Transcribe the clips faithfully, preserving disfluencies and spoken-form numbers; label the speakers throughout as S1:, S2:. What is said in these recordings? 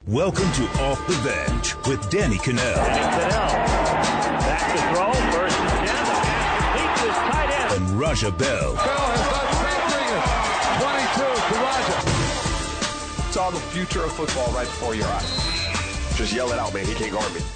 S1: Welcome to Off the Bench with Danny Kanell.
S2: Danny Kanell. Back to throw. First and ten. The pass complete to his tight end.
S1: And Raja Bell.
S3: Bell has done something. twenty-two to Raja.
S4: Saw the future of football right before your eyes. Just yell it out, man. He can't guard me.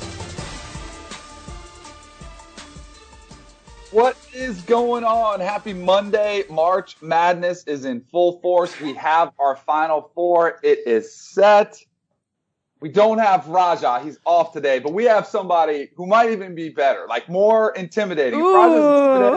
S5: What is going on? Happy Monday. March Madness is in full force. We have our Final Four. It is set. We don't have Raja. He's off today, but we have somebody who might even be better, like more intimidating.
S6: Ooh.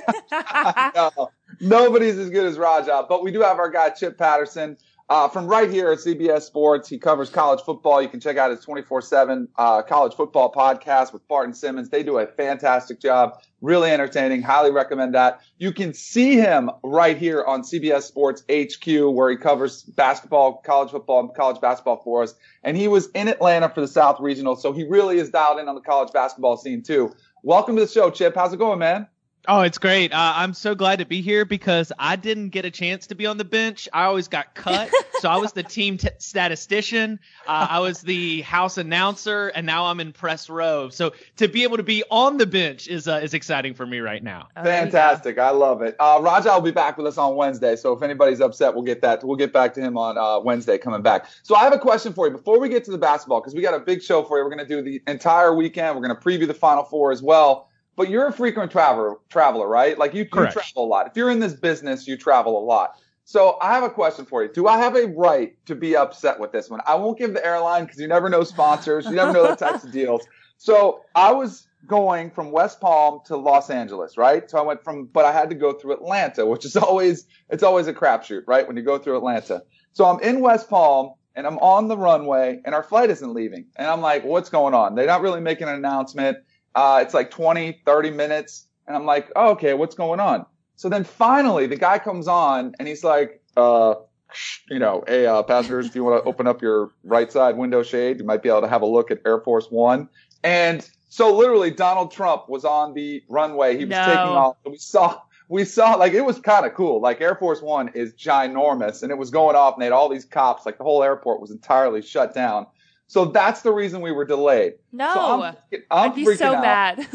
S5: no, nobody's as good as Raja, but we do have our guy Chip Patterson uh, from right here at C B S Sports. He covers college football. You can check out his twenty-four seven uh, college football podcast with Barton Simmons. They do a fantastic job. Really entertaining. Highly recommend that. You can see him right here on C B S Sports H Q, where he covers basketball, college football, and college basketball for us. And he was in Atlanta for the South Regional, so he really is dialed in on the college basketball scene too. Welcome to the show, Chip. How's it going, man?
S7: Oh, it's great. Uh, I'm so glad to be here because I didn't get a chance to be on the bench. I always got cut. So I was the team t- statistician. Uh, I was the house announcer, and now I'm in press row. So to be able to be on the bench is uh, is exciting for me right now.
S6: Oh,
S5: Fantastic. I love it. Uh, Raja will be back with us on Wednesday. So if anybody's upset, we'll get that. We'll get back to him on uh, Wednesday coming back. So I have a question for you before we get to the basketball, because we got a big show for you. We're going to do the entire weekend. We're going to preview the Final Four as well. But you're a frequent traveler, traveler, right? Like you, you travel a lot. If you're in this business, you travel a lot. So I have a question for you. Do I have a right to be upset with this one? I won't give the airline because you never know sponsors. You never know the types of deals. So I was going from West Palm to Los Angeles, right? So I went from, but I had to go through Atlanta, which is always, it's always a crapshoot, right? When you go through Atlanta. So I'm in West Palm and I'm on the runway and our flight isn't leaving. And I'm like, what's going on? They're not really making an announcement. Uh, it's like twenty, thirty minutes. And I'm like, oh, okay, what's going on? So then finally the guy comes on and he's like, uh, you know, hey, uh, passengers, if you want to open up your right side window shade, you might be able to have a look at Air Force One. And so literally Donald Trump was on the runway. He was
S6: No.
S5: taking off. We saw, we saw, like, it was kind of cool. Like Air Force One is ginormous and it was going off and they had all these cops. Like the whole airport was entirely shut down. So that's the reason we were delayed.
S6: No,
S5: so I'm, I'm
S6: I'd be
S5: freaking
S6: so
S5: out.
S6: mad.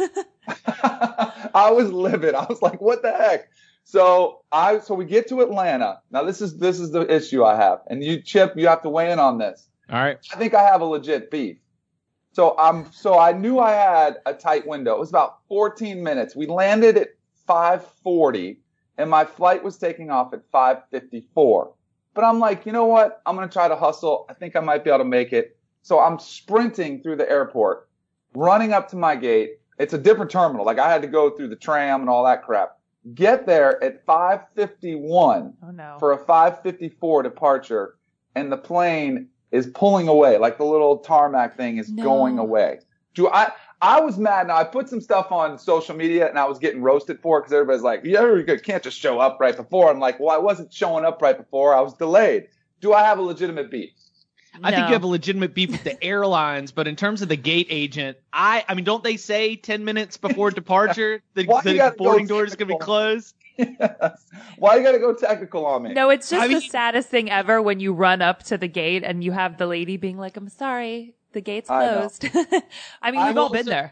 S5: I was livid. I was like, what the heck? So I, so we get to Atlanta. Now this is, this is the issue I have. And you, Chip, you have to weigh in on this.
S7: All right.
S5: I think I have a legit beef. So I'm, so I knew I had a tight window. It was about fourteen minutes. We landed at five forty and my flight was taking off at five fifty-four. But I'm like, you know what? I'm going to try to hustle. I think I might be able to make it. So I'm sprinting through the airport, running up to my gate. It's a different terminal. Like I had to go through the tram and all that crap. Get there at five fifty-one
S6: Oh no.
S5: for a five fifty-four departure, and the plane is pulling away. Like the little tarmac thing is
S6: No.
S5: going away. Do I? I was mad. Now I put some stuff on social media and I was getting roasted for it because everybody's like, "Yeah, you can't just show up right before." I'm like, "Well, I wasn't showing up right before. I was delayed." Do I have a legitimate beef?
S7: I think
S6: No.
S7: you have a legitimate beef with the airlines, but in terms of the gate agent, I I mean, don't they say ten minutes before departure the,
S5: Why you
S7: the
S5: gotta go
S7: boarding door is going to be
S5: technical?
S7: closed?
S5: Yes. Why you gotta go technical on me?
S6: No, it's just
S7: I mean-
S6: the saddest thing ever when you run up to the gate and you have the lady being like, I'm sorry, the gate's
S5: I know.
S6: closed. I mean,
S5: I
S6: we've all
S5: will
S6: been
S5: say-
S6: there.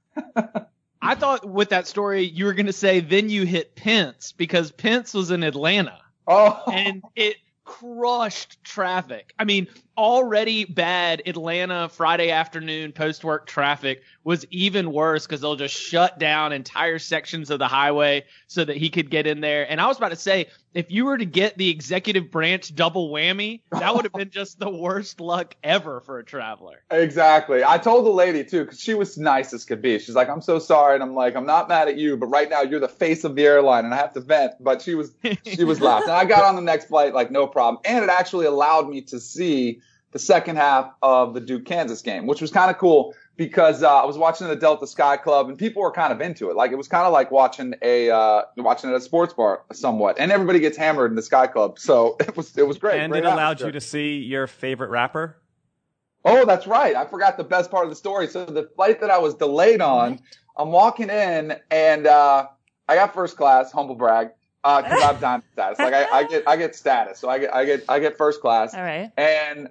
S7: I thought with that story you were going to say then you hit Pence because Pence was in Atlanta
S5: Oh,
S7: and it crushed traffic. I mean, already bad Atlanta Friday afternoon post-work traffic was even worse because they'll just shut down entire sections of the highway so that he could get in there. And I was about to say, if you were to get the executive branch double whammy, that would have been just the worst luck ever for a traveler.
S5: exactly. I told the lady too, because she was nice as could be. She's like, "I'm so sorry," and I'm like, "I'm not mad at you, but right now you're the face of the airline, and I have to vent." But she was, she was laughing. And I got on the next flight like no problem, and it actually allowed me to see the second half of the Duke Kansas game, which was kind of cool because uh, I was watching the Delta Sky Club and people were kind of into it. Like it was kind of like watching a uh, watching it at a sports bar somewhat, and everybody gets hammered in the Sky Club, so it was it was great.
S8: And
S5: great
S8: it allowed
S5: atmosphere.
S8: you to see your favorite rapper?
S5: Oh, that's right. I forgot the best part of the story. So the flight that I was delayed on, I'm walking in and uh, I got first class, humble brag. Because uh, I have diamond status, like I, I get, I get status, so I get, I get, I get first class.
S6: All right.
S5: And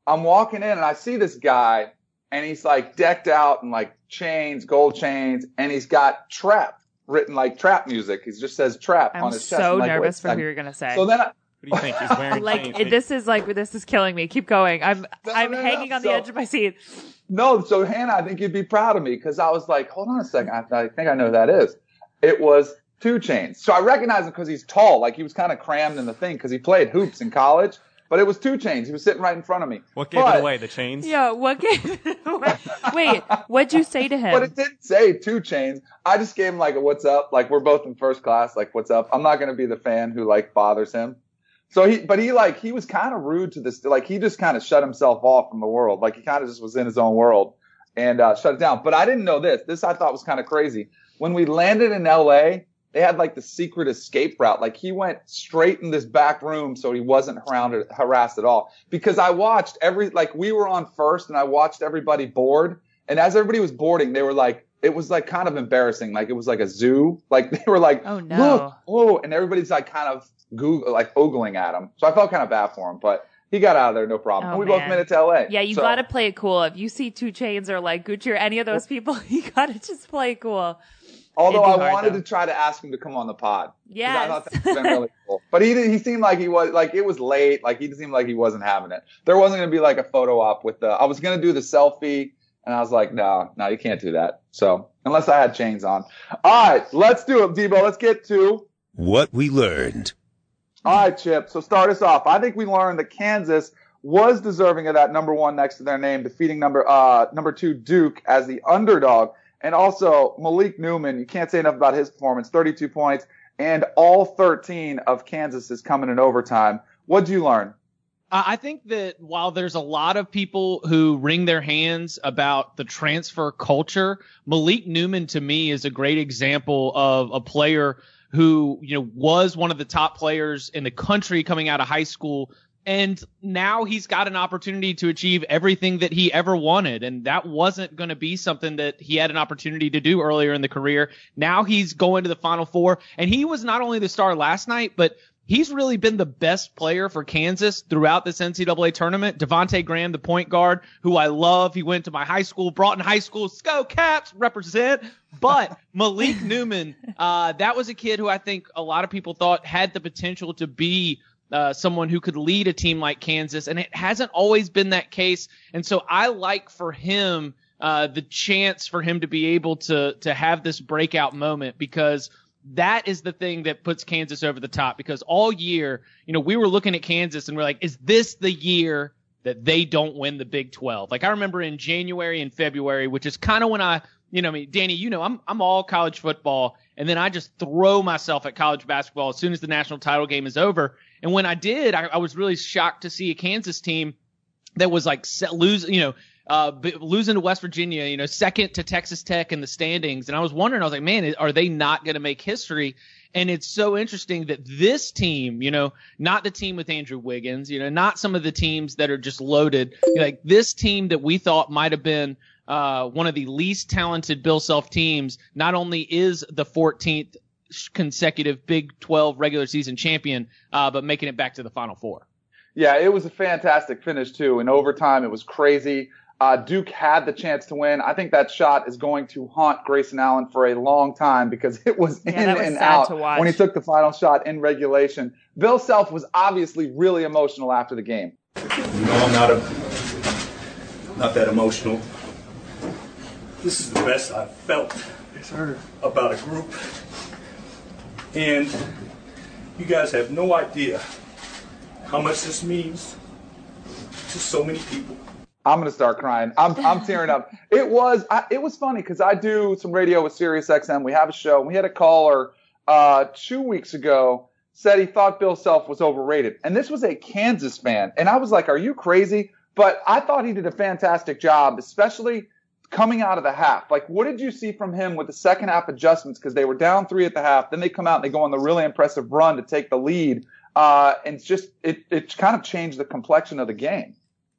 S5: I'm walking in and I see this guy and he's like decked out in like chains, gold chains, and he's got trap written like trap music. He just says trap
S6: I'm
S5: on his chest.
S6: so
S5: I'm like,
S6: nervous for
S5: who
S6: who you're gonna say.
S5: So then I,
S8: What do you think? He's wearing
S6: like
S8: chains.
S6: it, this is like this is killing me. Keep going. I'm
S5: No,
S6: I'm
S5: no, no.
S6: hanging on
S5: So-
S6: the edge of my seat.
S5: no, so Hannah, I think you'd be proud of me because I was like, hold on a second. I, I think I know who that is. It was two Chainz. So I recognize him because he's tall. Like he was kind of crammed in the thing because he played hoops in college. But it was two Chainz. He was sitting right in front of me.
S8: What gave
S5: But-
S8: it away? The chains?
S6: Yeah, what gave Wait, what'd you say to him?
S5: But it didn't say two Chainz. I just gave him like a what's up. Like we're both in first class. Like what's up. I'm not going to be the fan who like bothers him. So he, but he like, he was kind of rude to this. Like he just kind of shut himself off from the world. Like he kind of just was in his own world and uh, shut it down. But I didn't know this. This I thought was kind of crazy. When we landed in L A, they had like the secret escape route. Like he went straight in this back room so he wasn't harassed, harassed at all. Because I watched every, like we were on first and I watched everybody board. And as everybody was boarding, they were like, it was like kind of embarrassing. Like it was like a zoo. Like they were like,
S6: Oh, no.
S5: look, oh, and everybody's like kind of Google, like ogling at him. So I felt kind of bad for him, but he got out of there no problem.
S6: Oh,
S5: and we both
S6: man.
S5: made it to L A.
S6: Yeah, you
S5: So-
S6: gotta play it cool. If you see two Chainz or like Gucci or any of those people, you gotta just play it cool.
S5: Although
S6: It'd be
S5: I
S6: hard,
S5: wanted
S6: though.
S5: to try to ask him to come on the pod. 'Cause
S6: Yes.
S5: I thought that would have been really cool. But he did, he seemed like he was, like it was late. Like he seemed like he wasn't having it. There wasn't going to be like a photo op with the, I was going to do the selfie and I was like, no, no, you can't do that. So unless I had chains on. All right, let's do it, Debo. Let's get to.
S1: What we learned.
S5: All right, Chip. So start us off. I think we learned that Kansas was deserving of that number one next to their name, defeating number, uh, number two Duke as the underdog. And also Malik Newman, you can't say enough about his performance, thirty-two points, and all thirteen of Kansas is coming in overtime. What'd you learn?
S7: I think that while there's a lot of people who wring their hands about the transfer culture, Malik Newman to me is a great example of a player who, you know, was one of the top players in the country coming out of high school. And now he's got an opportunity to achieve everything that he ever wanted. And that wasn't going to be something that he had an opportunity to do earlier in the career. Now he's going to the Final Four. And he was not only the star last night, but he's really been the best player for Kansas throughout this N C double A tournament. Devontae Graham, the point guard, who I love. He went to my high school, brought in high school. Go Caps, represent. But Malik Newman, uh, that was a kid who I think a lot of people thought had the potential to be Uh, someone who could lead a team like Kansas, and it hasn't always been that case. And so I like for him uh, the chance for him to be able to to have this breakout moment, because that is the thing that puts Kansas over the top. Because all year, you know, we were looking at Kansas and we're like, is this the year that they don't win the Big twelve? Like I remember in January and February, which is kind of when I, you know, I mean, Danny, you know, I'm I'm all college football, and then I just throw myself at college basketball as soon as the national title game is over. And when I did, I, I was really shocked to see a Kansas team that was like set, lose, you know, uh, b- losing to West Virginia, you know, second to Texas Tech in the standings. And I was wondering, I was like, man, are they not going to make history? And it's so interesting that this team, you know, not the team with Andrew Wiggins, you know, not some of the teams that are just loaded, like this team that we thought might have been uh, one of the least talented Bill Self teams, not only is the fourteenth consecutive Big twelve regular season champion, uh, but making it back to the Final Four.
S5: Yeah, it was a fantastic finish too. In overtime, it was crazy. Uh, Duke had the chance to win. I think that shot is going to haunt Grayson Allen for a long time because it was
S6: Yeah,
S5: in
S6: that was
S5: and
S6: sad
S5: out
S6: to watch.
S5: when he took the final shot in regulation. Bill Self was obviously really emotional after the game.
S9: You know, I'm not a, not that emotional. This is the best I've felt about a group. And you guys have no idea how much this means to so many people.
S5: I'm gonna start crying. I'm I'm tearing up. It was I, it was funny because I do some radio with Sirius X M. We have a show. We had a caller uh, two weeks ago said he thought Bill Self was overrated, and this was a Kansas fan. And I was like, "Are you crazy?" But I thought he did a fantastic job, especially coming out of the half. Like, what did you see from him with the second half adjustments? Because they were down three at the half, then they come out and they go on the really impressive run to take the lead, uh, and it's just it it kind of changed the complexion of the game.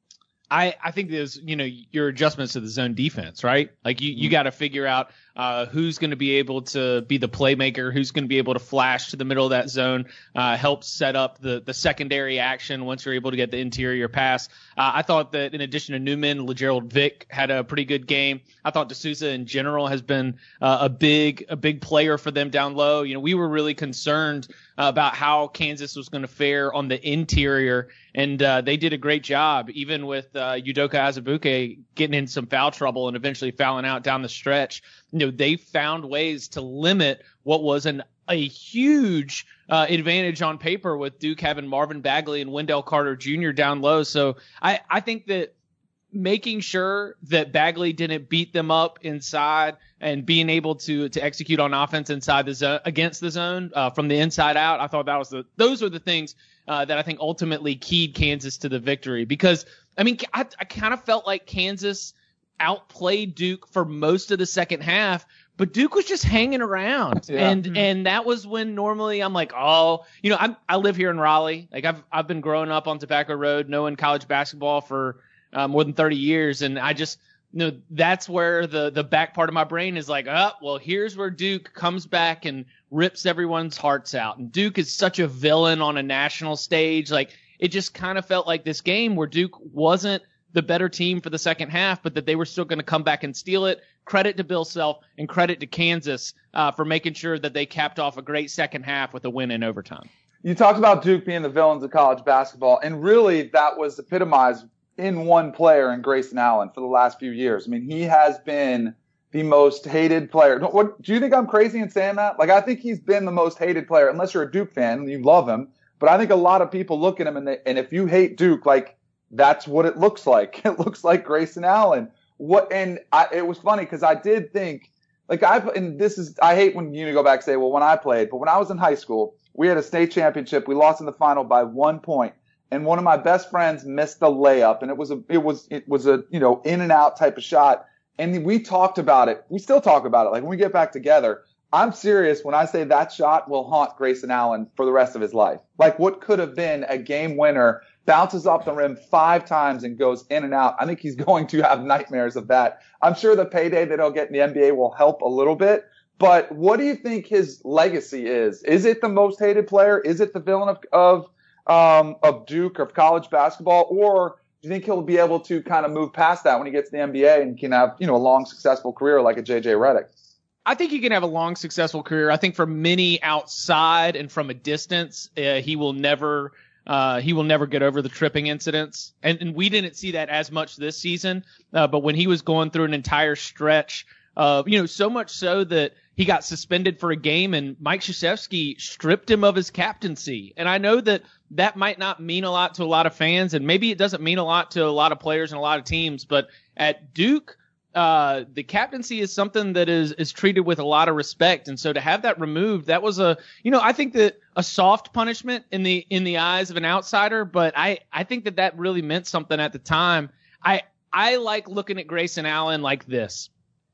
S7: I, I think there's, you know, your adjustments to the zone defense, right? Like you, you got to figure out uh, who's going to be able to be the playmaker, who's going to be able to flash to the middle of that zone, uh, help set up the, the secondary action once you're able to get the interior pass. Uh, I thought that in addition to Newman, LeGerald Vick had a pretty good game. I thought D'Souza in general has been uh, a big, a big player for them down low. You know, we were really concerned uh, about how Kansas was going to fare on the interior, and uh, they did a great job, even with uh, Udoka Azubuike getting in some foul trouble and eventually fouling out down the stretch. You know, they found ways to limit what was an a huge uh, advantage on paper with Duke having Marvin Bagley and Wendell Carter Junior down low. So I, I think that making sure that Bagley didn't beat them up inside and being able to to execute on offense inside the zone against the zone uh, from the inside out, I thought that was the those were the things uh, that I think ultimately keyed Kansas to the victory. Because I mean, I, I kind of felt like Kansas outplayed Duke for most of the second half, but Duke was just hanging around. Yeah. And, mm-hmm. and that was when normally I'm like, oh, you know, I'm, I live here in Raleigh. Like I've, I've been growing up on Tobacco Road, knowing college basketball for uh, more than thirty years. And I just, you know, that's where the, the back part of my brain is like, oh, well, here's where Duke comes back and rips everyone's hearts out. And Duke is such a villain on a national stage. Like it just kind of felt like this game where Duke wasn't the better team for the second half, but that they were still going to come back and steal it. Credit to Bill Self and credit to Kansas uh, for making sure that they capped off a great second half with a win in overtime.
S5: You talked about Duke being the villains of college basketball, and really that was epitomized in one player in Grayson Allen for the last few years. I mean, he has been the most hated player. What, do you think I'm crazy in saying that? Like, I think he's been the most hated player, unless you're a Duke fan and you love him. But I think a lot of people look at him, and, they, and if you hate Duke, like, that's what it looks like. It looks like Grayson Allen. What? And I, it was funny because I did think, like, I and this is I hate when you go back and say, well, when I played, but when I was in high school, we had a state championship. We lost in the final by one point, and one of my best friends missed the layup, and it was a it was it was a you know in and out type of shot. And we talked about it. We still talk about it. Like when we get back together, I'm serious when I say that shot will haunt Grayson Allen for the rest of his life. Like what could have been a game winner. Bounces off the rim five times and goes in and out. I think he's going to have nightmares of that. I'm sure the payday that he'll get in the N B A will help a little bit. But what do you think his legacy is? Is it the most hated player? Is it the villain of of um, of Duke, of college basketball? Or do you think he'll be able to kind of move past that when he gets to the N B A and can have, you know, a long, successful career like a J J Redick?
S7: I think he can have a long, successful career. I think for many outside and from a distance, uh, he will never – Uh, he will never get over the tripping incidents. And, and we didn't see that as much this season. Uh, but when he was going through an entire stretch of, you know, so much so that he got suspended for a game and Mike Krzyzewski stripped him of his captaincy. And I know that that might not mean a lot to a lot of fans, and maybe it doesn't mean a lot to a lot of players and a lot of teams. But at Duke, uh, the captaincy is something that is, is treated with a lot of respect. And so to have that removed, that was a, you know, I think that a soft punishment in the, in the eyes of an outsider, but I, I think that that really meant something at the time. I, I like looking at Grayson Allen like this.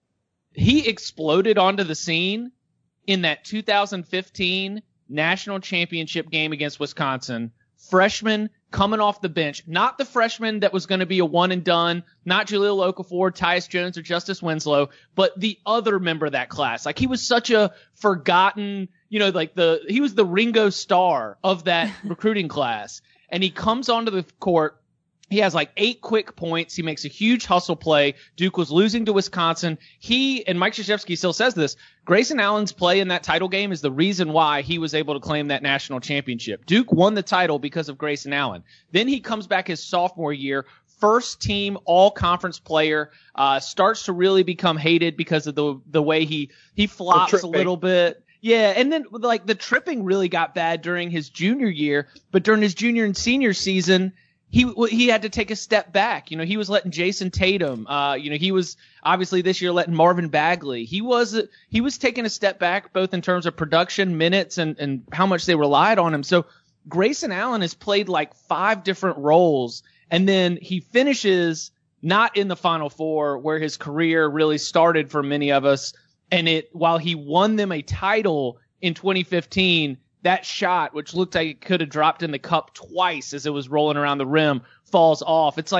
S7: He exploded onto the scene in that two thousand fifteen national championship game against Wisconsin. Freshman coming off the bench, not the freshman that was going to be a one and done, not Jahlil Okafor, Tyus Jones, or Justice Winslow, but the other member of that class. Like he was such a forgotten, you know, like the, he was the Ringo Starr of that recruiting class. And he comes onto the court. He has like eight quick points. He makes a huge hustle play. Duke was losing to Wisconsin. He, and Mike Krzyzewski still says this, Grayson Allen's play in that title game is the reason why he was able to claim that national championship. Duke won the title because of Grayson Allen. Then he comes back his sophomore year, first team all conference player, uh, starts to really become hated because of the, the way he, he flops a little bit. Yeah, and then like the tripping really got bad during his junior year, but during his junior and senior season, He he had to take a step back. You know, he was letting Jason Tatum. Uh, you know, he was obviously this year letting Marvin Bagley. He was he was taking a step back both in terms of production, minutes, and and how much they relied on him. So Grayson Allen has played like five different roles, and then he finishes not in the Final Four where his career really started for many of us. And it while he won them a title in twenty fifteen. That shot, which looked like it could have dropped in the cup twice as it was rolling around the rim, falls off. It's like,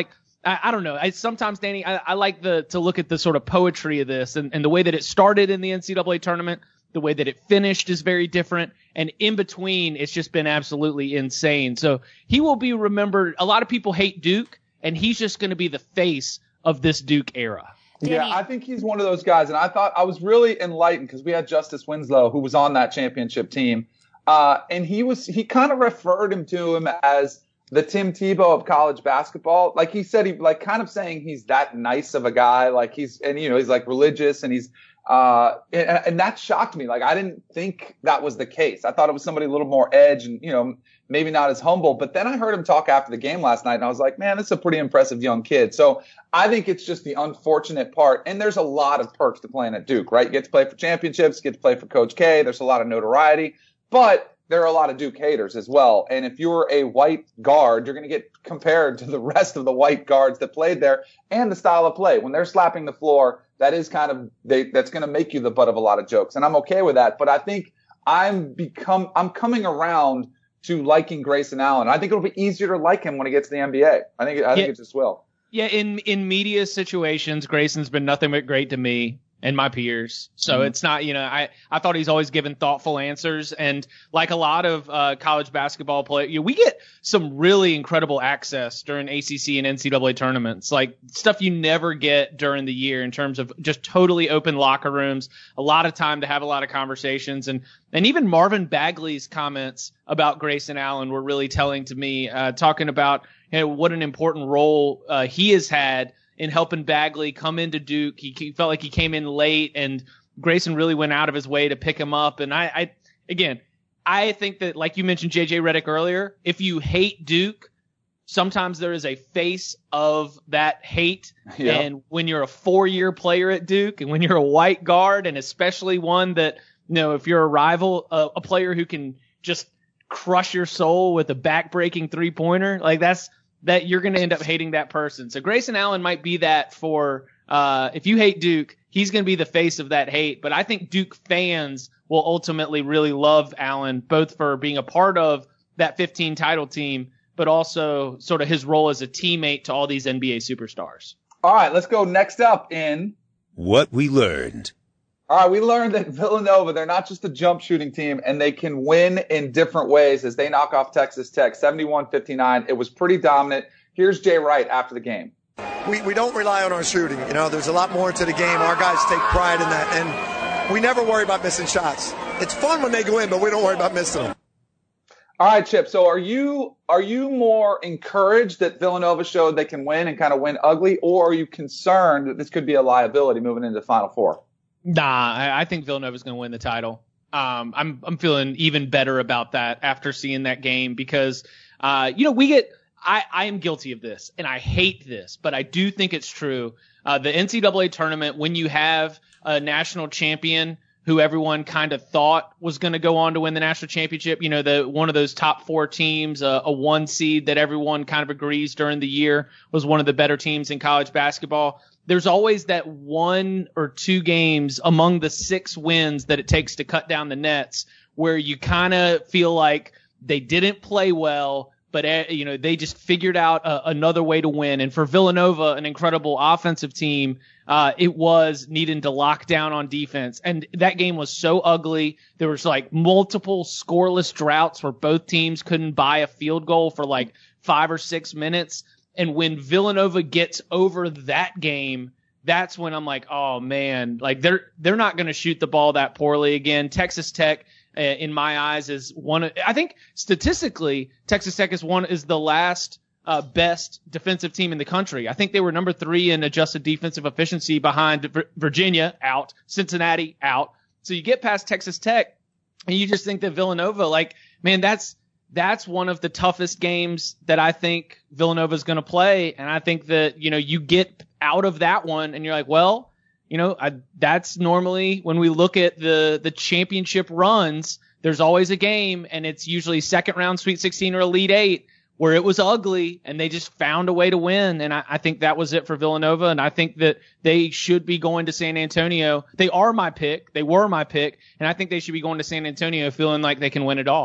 S7: I, I don't know. I sometimes, Danny, I, I like the to look at the sort of poetry of this and, and the way that it started in the N C double A tournament. The way that it finished is very different. And in between, it's just been absolutely insane. So he will be remembered. A lot of people hate Duke, and he's just going to be the face of this Duke era.
S6: Danny.
S5: Yeah, I think he's one of those guys. And I thought I was really enlightened because we had Justice Winslow, who was on that championship team. Uh, and he was he kind of referred him to him as the Tim Tebow of college basketball. Like he said, he like kind of saying he's that nice of a guy. Like he's and, you know, he's like religious and he's Uh, and, and that shocked me. Like, I didn't think that was the case. I thought it was somebody a little more edge and, you know, maybe not as humble. But then I heard him talk after the game last night and I was like, man, this is a pretty impressive young kid. So I think it's just the unfortunate part. And there's a lot of perks to playing at Duke, right? You get to play for championships, you get to play for Coach K. There's a lot of notoriety, but there are a lot of Duke haters as well. And if you're a white guard, you're going to get compared to the rest of the white guards that played there and the style of play. When they're slapping the floor, that is kind of they, that's going to make you the butt of a lot of jokes, and I'm okay with that. But I think I'm become I'm coming around to liking Grayson Allen. I think it'll be easier to like him when he gets to the N B A. I think I
S7: yeah.
S5: think it just will.
S7: Yeah, in in media situations, Grayson's been nothing but great to me and my peers. So mm-hmm. it's not, you know, I, I thought he's always given thoughtful answers. And like a lot of uh, college basketball play, you know, we get some really incredible access during A C C and N C double A tournaments, like stuff you never get during the year in terms of just totally open locker rooms, a lot of time to have a lot of conversations. And, and even Marvin Bagley's comments about Grayson Allen were really telling to me, uh, talking about, you know, what an important role uh, he has had in helping Bagley come into Duke. He, he felt like he came in late, and Grayson really went out of his way to pick him up. And I, I again, I think that, like you mentioned J J Redick earlier, if you hate Duke, sometimes there is a face of that hate. Yeah. And when you're a four-year player at Duke, and when you're a white guard, and especially one that, you know, if you're a rival, uh, a player who can just crush your soul with a back-breaking three-pointer, like that's that you're going to end up hating that person. So Grayson Allen might be that for, uh, if you hate Duke, he's going to be the face of that hate. But I think Duke fans will ultimately really love Allen, both for being a part of that fifteen title team, but also sort of his role as a teammate to all these N B A superstars.
S5: All right, let's go next up in
S1: What We Learned.
S5: All right, we learned that Villanova, they're not just a jump shooting team, and they can win in different ways as they knock off Texas Tech seventy-one fifty-nine. It was pretty dominant. Here's Jay Wright after the game.
S10: We we don't rely on our shooting. You know, there's a lot more to the game. Our guys take pride in that, and we never worry about missing shots. It's fun when they go in, but we don't worry about missing them.
S5: All right, Chip. So are you are you more encouraged that Villanova showed they can win and kind of win ugly, or are you concerned that this could be a liability moving into the Final Four?
S7: Nah, I, I think Villanova's going to win the title. Um, I'm I'm feeling even better about that after seeing that game because, uh, you know, we get I, I am guilty of this and I hate this, but I do think it's true. Uh, the N C double A tournament, when you have a national champion who everyone kind of thought was going to go on to win the national championship, you know, the one of those top four teams, uh, a one seed that everyone kind of agrees during the year was one of the better teams in college basketball. There's always that one or two games among the six wins that it takes to cut down the nets where you kind of feel like they didn't play well, but, uh, you know, they just figured out uh, another way to win. And for Villanova, an incredible offensive team, uh, it was needing to lock down on defense. And that game was so ugly. There was like multiple scoreless droughts where both teams couldn't buy a field goal for like five or six minutes. And when Villanova gets over that game, that's when I'm like, oh man, like they're they're not going to shoot the ball that poorly again. Texas Tech, uh, in my eyes, is one. Of, I think statistically, Texas Tech is one is the last uh, best defensive team in the country. I think they were number three in adjusted defensive efficiency behind v- Virginia out, Cincinnati out. So you get past Texas Tech, and you just think that Villanova, like, man, that's. That's one of the toughest games that I think Villanova is going to play. And I think that, you know, you get out of that one and you're like, well, you know, I, that's normally when we look at the, the championship runs, there's always a game and it's usually second round Sweet sixteen or Elite Eight where it was ugly and they just found a way to win. And I, I think that was it for Villanova. And I think that they should be going to San Antonio. They are my pick. They were my pick. And I think they should be going to San Antonio feeling like they can win it all.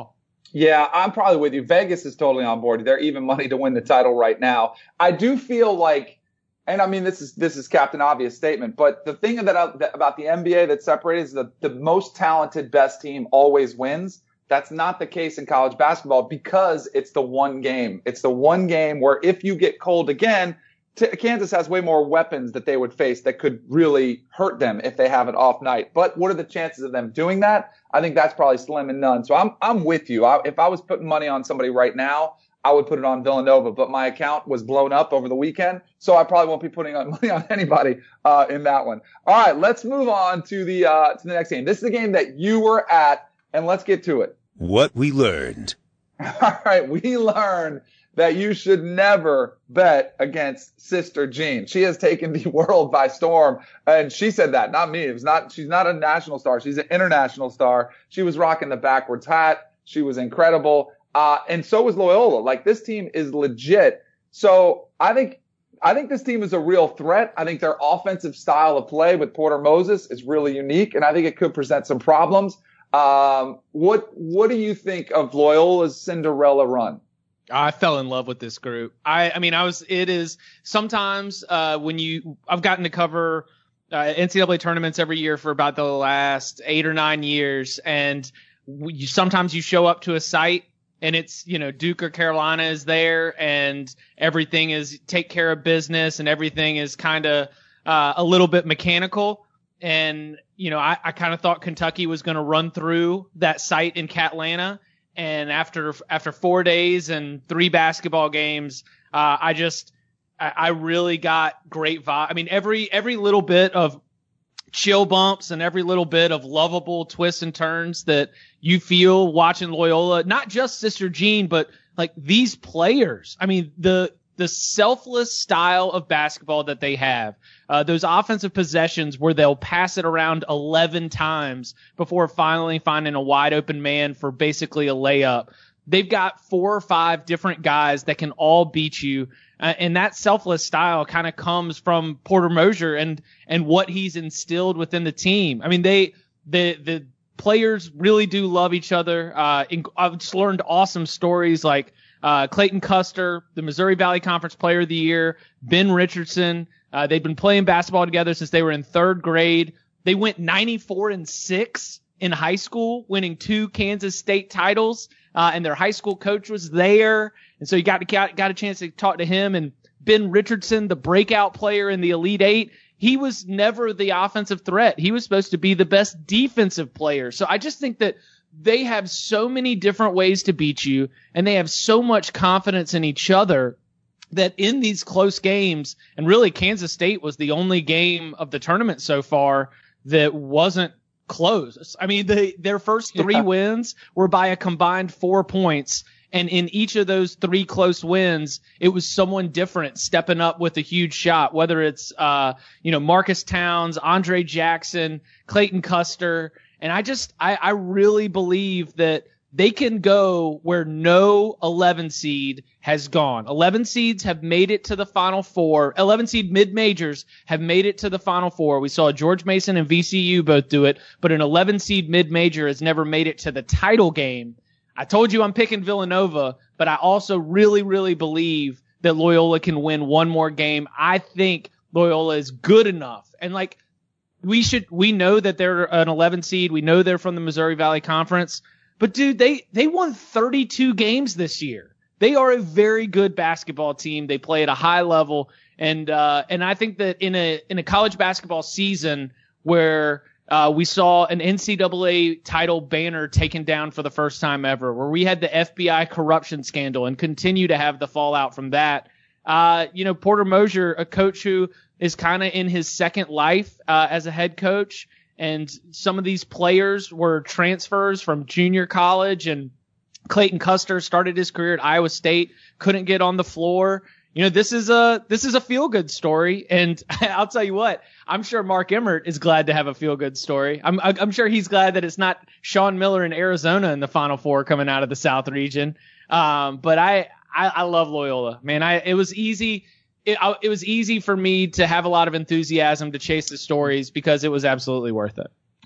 S5: Yeah, I'm probably with you. Vegas is totally on board. They're even money to win the title right now. I do feel like, and I mean, this is this is Captain Obvious statement, but the thing that, I, that about the N B A that separates is that the most talented, best team always wins. That's not the case in college basketball because it's the one game. It's the one game where if you get cold again, t- Kansas has way more weapons that they would face that could really hurt them if they have an off night. But what are the chances of them doing that? I think that's probably slim and none. So I'm I'm with you. I, if I was putting money on somebody right now, I would put it on Villanova. But my account was blown up over the weekend, so I probably won't be putting on money on anybody uh, in that one. All right, let's move on to the uh, to the next game. This is the game that you were at, and let's get to it.
S1: What we learned.
S5: All right, we learned that you should never bet against Sister Jean. She has taken the world by storm, and she said that, not me. It was not. She's not a national star. She's an international star. She was rocking the backwards hat. She was incredible, uh, and so was Loyola. Like, this team is legit. So I think I think this team is a real threat. I think their offensive style of play with Porter Moses is really unique, and I think it could present some problems. Um, what what do you think of Loyola's Cinderella run?
S7: I fell in love with this group. I, I mean, I was, it is sometimes, uh, when you, I've gotten to cover, uh, N C double A tournaments every year for about the last eight or nine years. And you, sometimes you show up to a site and it's, you know, Duke or Carolina is there and everything is take care of business and everything is kind of, uh, a little bit mechanical. And, you know, I, I kind of thought Kentucky was going to run through that site in Catlanta. And after after four days and three basketball games, uh, I just I, I really got great vibe. I mean, every every little bit of chill bumps and every little bit of lovable twists and turns that you feel watching Loyola, not just Sister Jean, but like these players. I mean, the the selfless style of basketball that they have, uh, those offensive possessions where they'll pass it around eleven times before finally finding a wide open man for basically a layup. They've got four or five different guys that can all beat you. Uh, and that selfless style kind of comes from Porter Moser and, and what he's instilled within the team. I mean, they, the, the players really do love each other. Uh, in, I've just learned awesome stories like, Uh, Clayton Custer, the Missouri Valley Conference Player of the Year, Ben Richardson. Uh, they've been playing basketball together since they were in third grade. They went ninety-four and six in high school, winning two Kansas State titles. Uh, and their high school coach was there. And so you got, got, got a chance to talk to him. And Ben Richardson, the breakout player in the Elite Eight, he was never the offensive threat. He was supposed to be the best defensive player. So I just think that they have so many different ways to beat you, and they have so much confidence in each other that in these close games, and really Kansas State was the only game of the tournament so far that wasn't close. I mean, they, their first three yeah. wins were by a combined four points, and in each of those three close wins, it was someone different stepping up with a huge shot, whether it's, uh, you know, Marcus Towns, Andre Jackson, Clayton Custer. And I just, I, I really believe that they can go where no eleven seed has gone. eleven seeds have made it to the Final Four. eleven seed mid-majors have made it to the Final Four. We saw George Mason and V C U both do it, but an eleven seed mid-major has never made it to the title game. I told you I'm picking Villanova, but I also really, really believe that Loyola can win one more game. I think Loyola is good enough. And like, We should, we know that they're an eleven seed. We know they're from the Missouri Valley Conference, but dude, they, they won thirty-two games this year. They are a very good basketball team. They play at a high level. And, uh, and I think that in a, in a college basketball season where, uh, we saw an N C double A title banner taken down for the first time ever, where we had the F B I corruption scandal and continue to have the fallout from that. Uh, you know, Porter Moser, a coach who is kind of in his second life uh, as a head coach, and some of these players were transfers from junior college, and Clayton Custer started his career at Iowa State, couldn't get on the floor. You know, this is a this is a feel-good story, and I'll tell you what, I'm sure Mark Emmert is glad to have a feel-good story. I'm I'm sure he's glad that it's not Sean Miller in Arizona in the Final Four coming out of the South region. Um, but I, I I love Loyola, man. I it was easy. It, I, it was easy for me to have a lot of enthusiasm to chase the stories because it was absolutely worth it.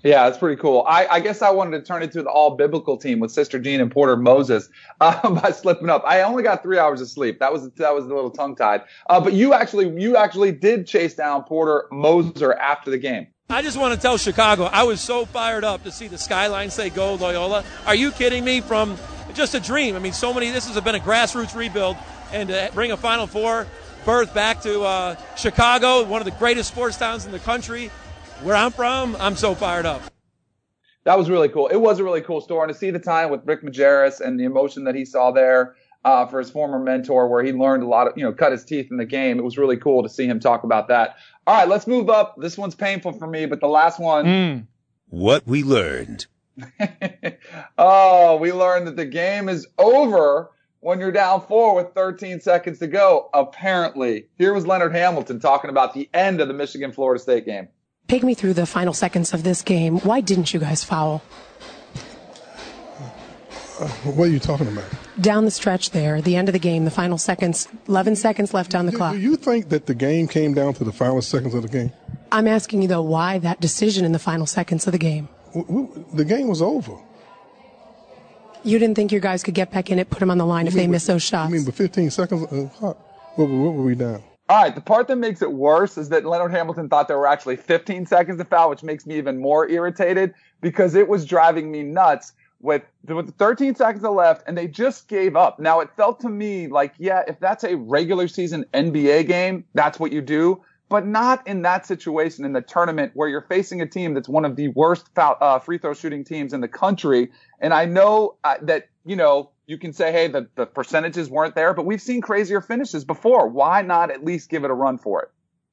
S5: Yeah, that's pretty cool. I, I guess I wanted to turn it to an all biblical team with Sister Jean and Porter Moses uh, by slipping up. I only got three hours of sleep. That was that was a little tongue tied. Uh, but you actually you actually did chase down Porter Moser after the game.
S11: I just want to tell Chicago, I was so fired up to see the skyline say go Loyola. Are you kidding me? From just a dream. I mean, so many. This has been a grassroots rebuild, and to bring a Final Four berth back to uh, Chicago, one of the greatest sports towns in the country. Where I'm from, I'm so fired up.
S5: That was really cool. It was a really cool story. And to see the time with Rick Majerus and the emotion that he saw there uh, for his former mentor, where he learned a lot of, you know, cut his teeth in the game. It was really cool to see him talk about that. All right, let's move up. This one's painful for me, but the last one.
S1: Mm. What we learned.
S5: Oh, we learned that the game is over when you're down four with thirteen seconds to go, apparently. Here was Leonard Hamilton talking about the end of the Michigan-Florida State game.
S12: Take me through the final seconds of this game. Why didn't you guys foul?
S13: Uh, what are you talking about?
S12: Down the stretch there, the end of the game, the final seconds, eleven seconds left on the
S13: do,
S12: clock.
S13: Do you think that the game came down to the final seconds of the game?
S12: I'm asking you, though, why that decision in the final seconds of the game?
S13: W- w- the game was over.
S12: You didn't think your guys could get back in it, put them on the line if they miss those shots?
S13: I mean, but fifteen seconds, uh, what, what were we down?
S5: All right, the part that makes it worse is that Leonard Hamilton thought there were actually fifteen seconds to foul, which makes me even more irritated because it was driving me nuts with, with thirteen seconds left, and they just gave up. Now, it felt to me like, yeah, if that's a regular season N B A game, that's what you do, but not in that situation in the tournament where you're facing a team that's one of the worst foul, uh, free throw shooting teams in the country. And I know uh, that, you know, you can say, hey, the, the percentages weren't there, but we've seen crazier finishes before. Why not at least give it a run for it?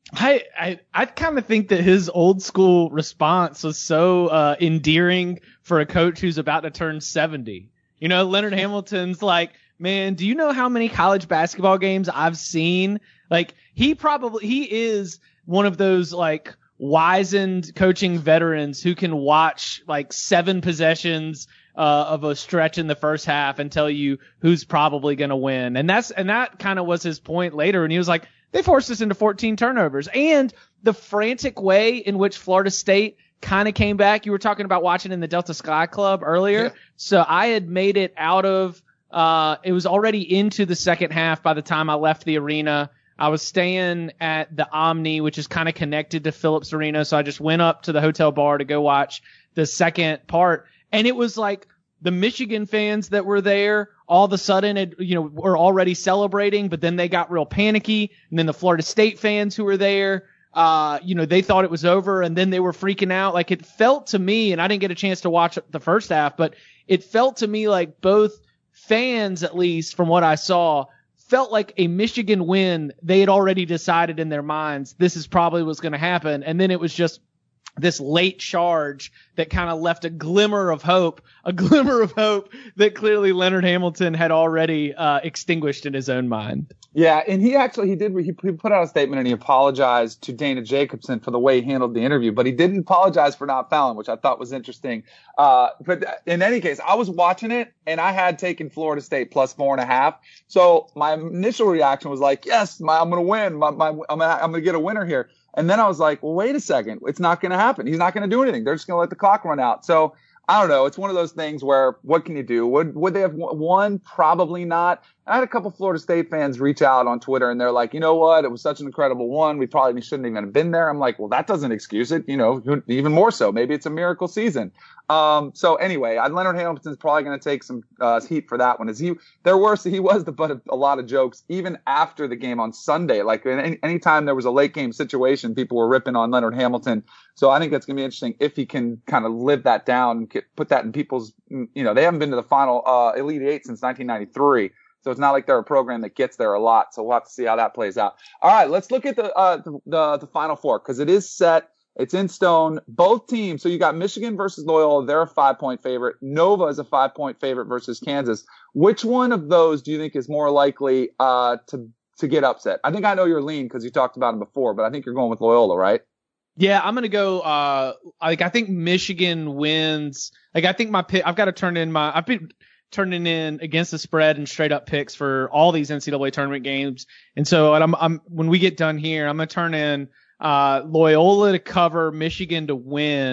S7: I I, I kind of think that his old school response was so uh, endearing for a coach who's about to turn seventy. You know, Leonard Hamilton's like, man, do you know how many college basketball games I've seen? Like, he probably he is one of those like wizened coaching veterans who can watch like seven possessions Uh, of a stretch in the first half and tell you who's probably going to win. And that's, and that kind of was his point later. And he was like, they forced us into fourteen turnovers, and the frantic way in which Florida State kind of came back. You were talking about watching in the Delta Sky Club earlier. Yeah. So I had made it out of, uh, it was already into the second half by the time I left the arena. I was staying at the Omni, which is kind of connected to Phillips Arena. So I just went up to the hotel bar to go watch the second part. And it was like the Michigan fans that were there all of a sudden, it, you know, were already celebrating, but then they got real panicky. And then the Florida State fans who were there, uh, you know, they thought it was over, and then they were freaking out. Like, it felt to me, and I didn't get a chance to watch the first half, but it felt to me like both fans, at least from what I saw, felt like a Michigan win. They had already decided in their minds this is probably what's going to happen. And then it was just this late charge that kind of left a glimmer of hope, a glimmer of hope that clearly Leonard Hamilton had already uh, extinguished in his own mind.
S5: Yeah, and he actually, he did, he put out a statement and he apologized to Dana Jacobson for the way he handled the interview, but he didn't apologize for not fouling, which I thought was interesting. Uh, but in any case, I was watching it and I had taken Florida State plus four and a half. So my initial reaction was like, yes, my, I'm going to win. My, my, I'm going I'm to get a winner here. And then I was like, well, wait a second. It's not going to happen. He's not going to do anything. They're just going to let the clock run out. So I don't know. It's one of those things where what can you do? Would would they have won? Probably not. I had a couple Florida State fans reach out on Twitter and they're like, you know what? It was such an incredible one. We probably shouldn't even have been there. I'm like, well, that doesn't excuse it. You know, even more so. Maybe it's a miracle season. Um, so anyway, Leonard Hamilton's probably going to take some uh, heat for that one. Is he? There were he was the butt of a lot of jokes even after the game on Sunday. Like any anytime there was a late game situation, people were ripping on Leonard Hamilton. So I think that's going to be interesting if he can kind of live that down and get, put that in people's. You know, they haven't been to the final uh, Elite Eight since nineteen ninety-three. So it's not like they're a program that gets there a lot. So we'll have to see how that plays out. All right, let's look at the uh, the, the, the Final Four because it is set. It's in stone. Both teams. So you got Michigan versus Loyola. They're a five-point favorite. Nova is a five-point favorite versus Kansas. Which one of those do you think is more likely uh, to to get upset? I think I know your lean because you talked about it before, but I think you're going with Loyola, right?
S7: Yeah, I'm gonna go. Uh, like I think Michigan wins. Like I think my pick. I've got to turn in my. I've been turning in against the spread and straight up picks for all these N C double A tournament games. And so I'm, I'm when we get done here, I'm gonna turn in uh, Loyola to cover, Michigan to win,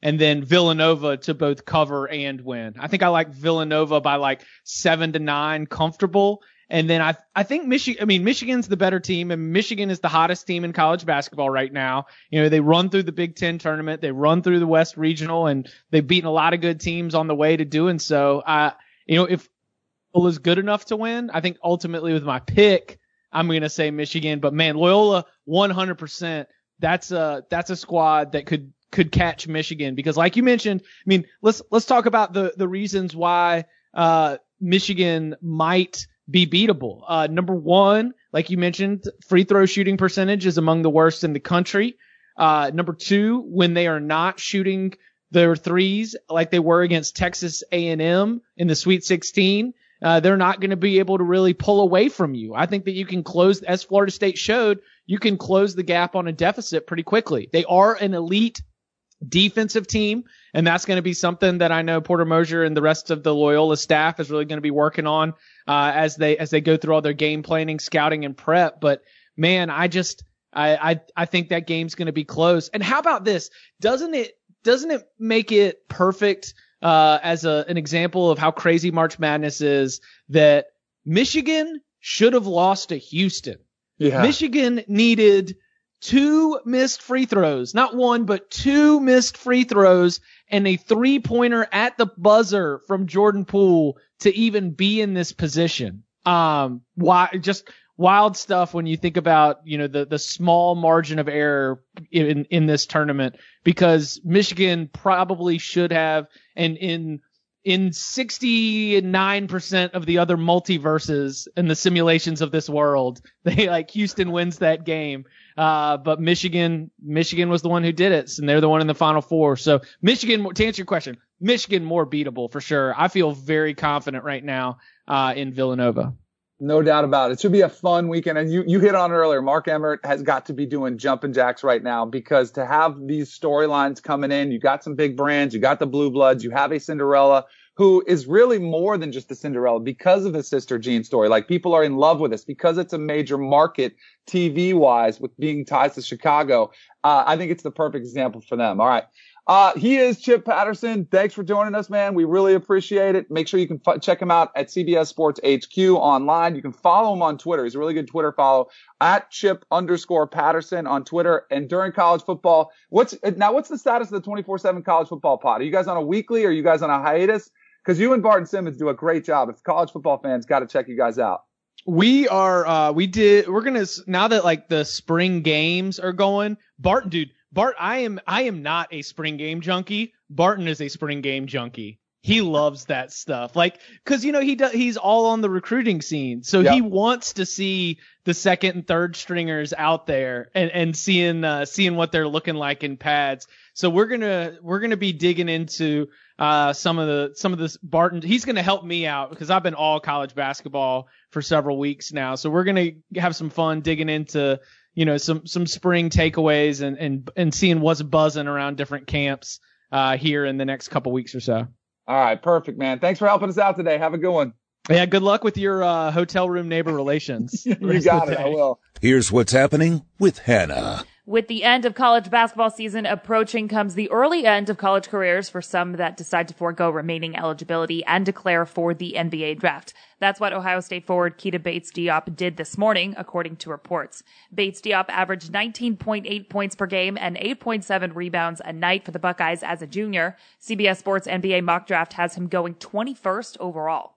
S7: and then Villanova to both cover and win. I think I like Villanova by like seven to nine comfortable. And then I I think Michigan, I mean, Michigan's the better team, and Michigan is the hottest team in college basketball right now. You know, they run through the Big Ten tournament, they run through the West Regional, and they've beaten a lot of good teams on the way to doing so. Uh, you know, if Loyola is good enough to win, I think ultimately with my pick, I'm going to say Michigan. But man, Loyola, one hundred percent, that's a, that's a squad that could, could catch Michigan, because like you mentioned, I mean, let's, let's talk about the, the reasons why, uh, Michigan might be beatable. Uh, number one, like you mentioned, free throw shooting percentage is among the worst in the country. Uh, number two, when they are not shooting their threes like they were against Texas A and M in the Sweet sixteen, uh, they're not going to be able to really pull away from you. I think that you can close, as Florida State showed, you can close the gap on a deficit pretty quickly. They are an elite defensive team, and that's going to be something that I know Porter Moser and the rest of the Loyola staff is really going to be working on uh, as they as they go through all their game planning, scouting, and prep. But man, I just I I, I think that game's going to be close. And how about this? Doesn't it doesn't it make it perfect uh, as a an example of how crazy March Madness is that Michigan should have lost to Houston? Yeah. Michigan needed two missed free throws, not one, but two missed free throws and a three pointer at the buzzer from Jordan Poole to even be in this position. Um, why, just wild stuff when you think about, you know, the, the small margin of error in, in this tournament, because Michigan probably should have, and in, in sixty-nine percent of the other multiverses in the simulations of this world, they like Houston wins that game. Uh, but Michigan, Michigan was the one who did it, and they're the one in the Final Four. So Michigan, to answer your question, Michigan more beatable for sure. I feel very confident right now, uh, in Villanova.
S5: No doubt about it. It should be a fun weekend. And you, you hit on it earlier. Mark Emmert has got to be doing jumping jacks right now, because to have these storylines coming in, you got some big brands, you got the Blue Bloods, you have a Cinderella who is really more than just a Cinderella because of the Sister Jean story. Like, people are in love with this because it's a major market T V wise with being tied to Chicago. Uh, I think it's the perfect example for them. All right. Uh, he is Chip Patterson. Thanks for joining us, man. We really appreciate it. Make sure you can f- check him out at C B S Sports H Q online. You can follow him on Twitter. He's a really good Twitter follow at Chip underscore Patterson on Twitter. And during college football, what's now, what's the status of the twenty-four seven college football pod? Are you guys on a weekly or are you guys on a hiatus? Because you and Barton Simmons do a great job. If college football fans, got to check you guys out.
S7: We are, uh, we did, we're going to, now that like the spring games are going, Barton, dude, Bart, I am, I am not a spring game junkie. Barton is a spring game junkie. He loves that stuff. Like, cause you know, he does, he's all on the recruiting scene. So yep. He wants to see the second and third stringers out there and, and seeing, uh, seeing what they're looking like in pads. So we're going to, we're going to be digging into, uh, some of the, some of this Barton. He's going to help me out because I've been all college basketball for several weeks now. So we're going to have some fun digging into, you know, some, some spring takeaways and, and, and seeing what's buzzing around different camps, uh, here in the next couple weeks or so.
S5: All right. Perfect, man. Thanks for helping us out today. Have a good one.
S7: Yeah. Good luck with your, uh, hotel room neighbor relations.
S5: You got it. I will.
S1: Here's what's happening with Hannah.
S6: With the end of college basketball season approaching comes the early end of college careers for some that decide to forego remaining eligibility and declare for the N B A draft. That's what Ohio State forward Keita Bates-Diop did this morning, according to reports. Bates-Diop averaged nineteen point eight points per game and eight point seven rebounds a night for the Buckeyes as a junior. C B S Sports N B A mock draft has him going twenty-first overall.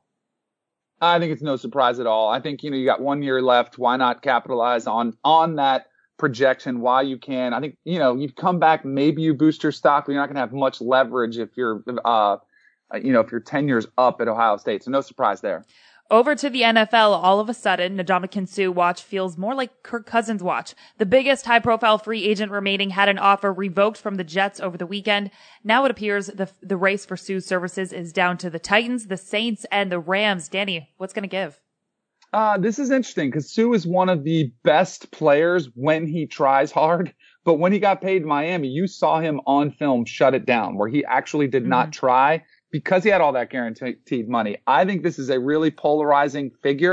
S5: I think it's no surprise at all. I think, you know, you got one year left. Why not capitalize on, on that projection while you can? I think, you know, you've come back, maybe you boost your stock, but you're not going to have much leverage if you're, uh, you know, if you're ten years up at Ohio State. So no surprise there.
S6: Over to the N F L, all of a sudden, Ndamukong Suh watch feels more like Kirk Cousins watch. The biggest high-profile free agent remaining had an offer revoked from the Jets over the weekend. Now it appears the the race for Suh's services is down to the Titans, the Saints, and the Rams. Danny, what's going to give?
S5: Uh, this is interesting because Suh is one of the best players when he tries hard. But when he got paid in Miami, you saw him on film shut it down, where he actually did mm-hmm. not try because he had all that guaranteed money. I think this is a really polarizing figure.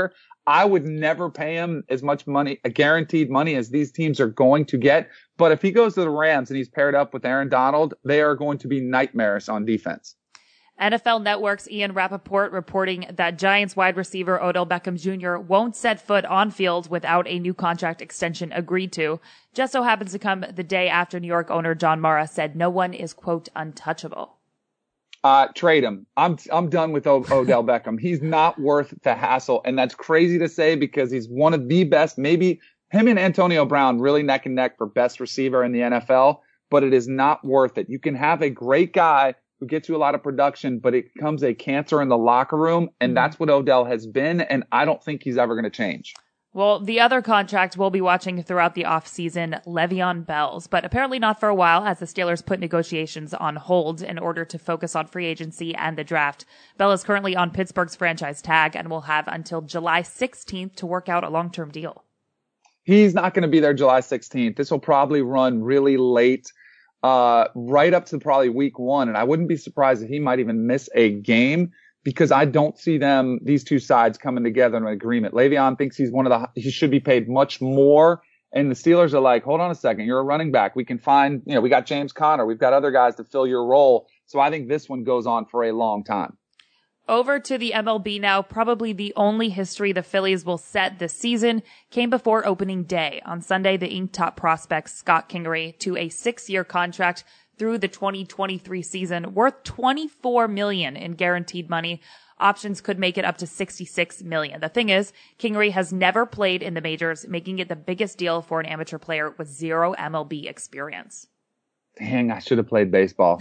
S5: I would never pay him as much money, a guaranteed money as these teams are going to get. But if he goes to the Rams and he's paired up with Aaron Donald, they are going to be nightmares on defense.
S6: N F L Network's Ian Rappaport reporting that Giants wide receiver Odell Beckham Junior won't set foot on field without a new contract extension agreed to. Just so happens to come the day after New York owner John Mara said no one is, quote, untouchable.
S5: Uh, trade him. I'm I'm done with o- Odell Beckham. He's not worth the hassle. And that's crazy to say because he's one of the best, maybe him and Antonio Brown really neck and neck for best receiver in the N F L, but it is not worth it. You can have a great guy who gets you a lot of production, but it becomes a cancer in the locker room. And that's what Odell has been. And I don't think he's ever going to change.
S6: Well, the other contract we'll be watching throughout the offseason, Le'Veon Bell's, but apparently not for a while as the Steelers put negotiations on hold in order to focus on free agency and the draft. Bell is currently on Pittsburgh's franchise tag and will have until July sixteenth to work out a long-term deal.
S5: He's not going to be there July sixteenth. This will probably run really late, uh, right up to probably week one. And I wouldn't be surprised if he might even miss a game, because I don't see them, these two sides coming together in an agreement. Le'Veon thinks he's one of the, he should be paid much more. And the Steelers are like, hold on a second. You're a running back. We can find, you know, we got James Conner. We've got other guys to fill your role. So I think this one goes on for a long time.
S6: Over to the M L B now. Probably the only history the Phillies will set this season came before opening day. On Sunday, the inked top prospect Scott Kingery to a six-year contract through the twenty twenty-three season, worth twenty-four million dollars in guaranteed money. Options could make it up to sixty-six million dollars. The thing is, Kingery has never played in the majors, making it the biggest deal for an amateur player with zero M L B experience.
S5: Dang, I should have played baseball.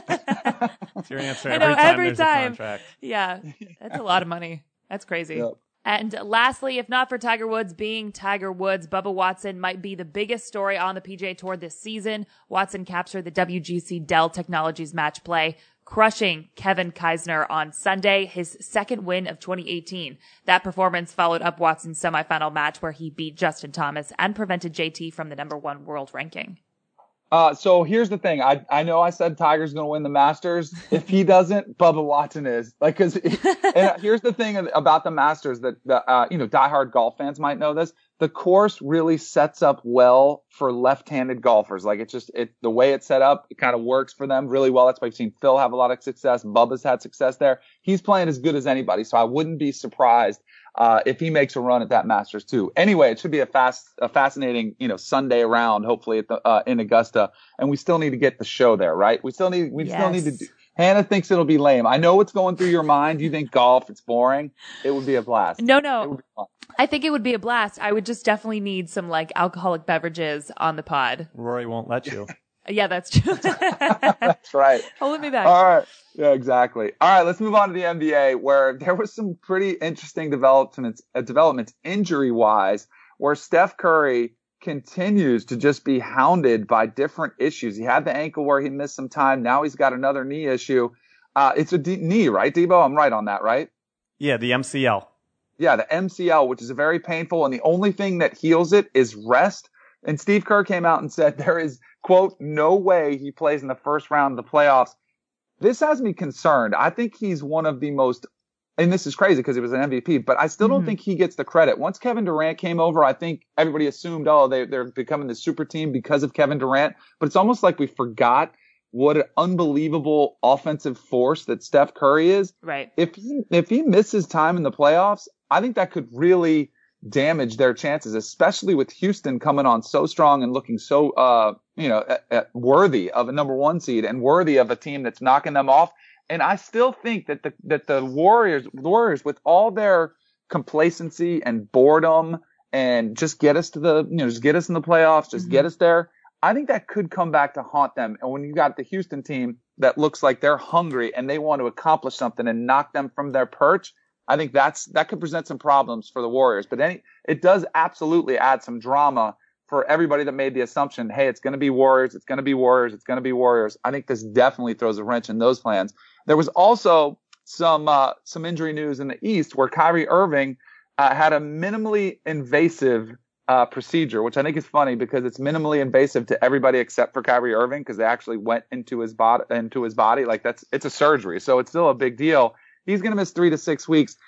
S8: That's your answer
S6: I
S8: every
S6: know,
S8: time
S6: every
S8: there's
S6: time.
S8: a contract.
S6: Yeah, that's a lot of money. That's crazy.
S5: Yep.
S6: And lastly, if not for Tiger Woods being Tiger Woods, Bubba Watson might be the biggest story on the P G A Tour this season. Watson captured the W G C Dell Technologies match play, crushing Kevin Kisner on Sunday, his second win of twenty eighteen. That performance followed up Watson's semifinal match where he beat Justin Thomas and prevented J T from the number one world ranking.
S5: Uh, so here's the thing. I, I know I said Tiger's going to win the Masters. If he doesn't, Bubba Watson is. Like, cause, and here's the thing about the Masters that, the, uh, you know, diehard golf fans might know this. The course really sets up well for left-handed golfers. Like, it's just, it, the way it's set up, it kind of works for them really well. That's why I've seen Phil have a lot of success. Bubba's had success there. He's playing as good as anybody. So I wouldn't be surprised Uh, if he makes a run at that Masters too. Anyway, it should be a fast, a fascinating, you know, Sunday round, hopefully at the, uh, in Augusta. And we still need to get the show there, right? We still need, we
S6: Yes.
S5: still need to do, Hannah thinks it'll be lame. I know what's going through your mind. You think golf, it's boring. It would be a blast.
S6: No,
S5: It
S6: no.
S5: would be fun.
S6: I think it would be a blast. I would just definitely need some like alcoholic beverages on the pod.
S8: Rory won't let you.
S6: Yeah, that's true.
S5: That's right.
S6: Hold me back.
S5: All right. Yeah, exactly. All right, let's move on to the N B A, where there was some pretty interesting developments, uh, developments injury-wise, where Steph Curry continues to just be hounded by different issues. He had the ankle where he missed some time. Now he's got another knee issue. Uh, it's a D- knee, right, Debo? I'm right on that, right?
S8: Yeah, the M C L.
S5: Yeah, the M C L, which is a very painful, and the only thing that heals it is rest. And Steve Kerr came out and said there is, quote, no way he plays in the first round of the playoffs. This has me concerned. I think he's one of the most, and this is crazy because he was an M V P, but I still don't mm-hmm. think he gets the credit. Once Kevin Durant came over, I think everybody assumed, oh, they, they're becoming the super team because of Kevin Durant. But it's almost like we forgot what an unbelievable offensive force that Steph Curry is.
S6: Right.
S5: If he, if he misses time in the playoffs, I think that could really damage their chances, especially with Houston coming on so strong and looking so, uh, you know, uh, uh, worthy of a number one seed and worthy of a team that's knocking them off. And I still think that the, that the Warriors, the Warriors with all their complacency and boredom and just get us to the, you know, just get us in the playoffs, just mm-hmm. get us there. I think that could come back to haunt them. And when you got the Houston team that looks like they're hungry and they want to accomplish something and knock them from their perch, I think that's, that could present some problems for the Warriors, but any, it does absolutely add some drama for everybody that made the assumption, hey, it's going to be Warriors, it's going to be Warriors, it's going to be Warriors. I think this definitely throws a wrench in those plans. There was also some, uh, some injury news in the East where Kyrie Irving, uh, had a minimally invasive, uh, procedure, which I think is funny because it's minimally invasive to everybody except for Kyrie Irving because they actually went into his body, into his body. Like that's, it's a surgery. So it's still a big deal. He's going to miss three to six weeks.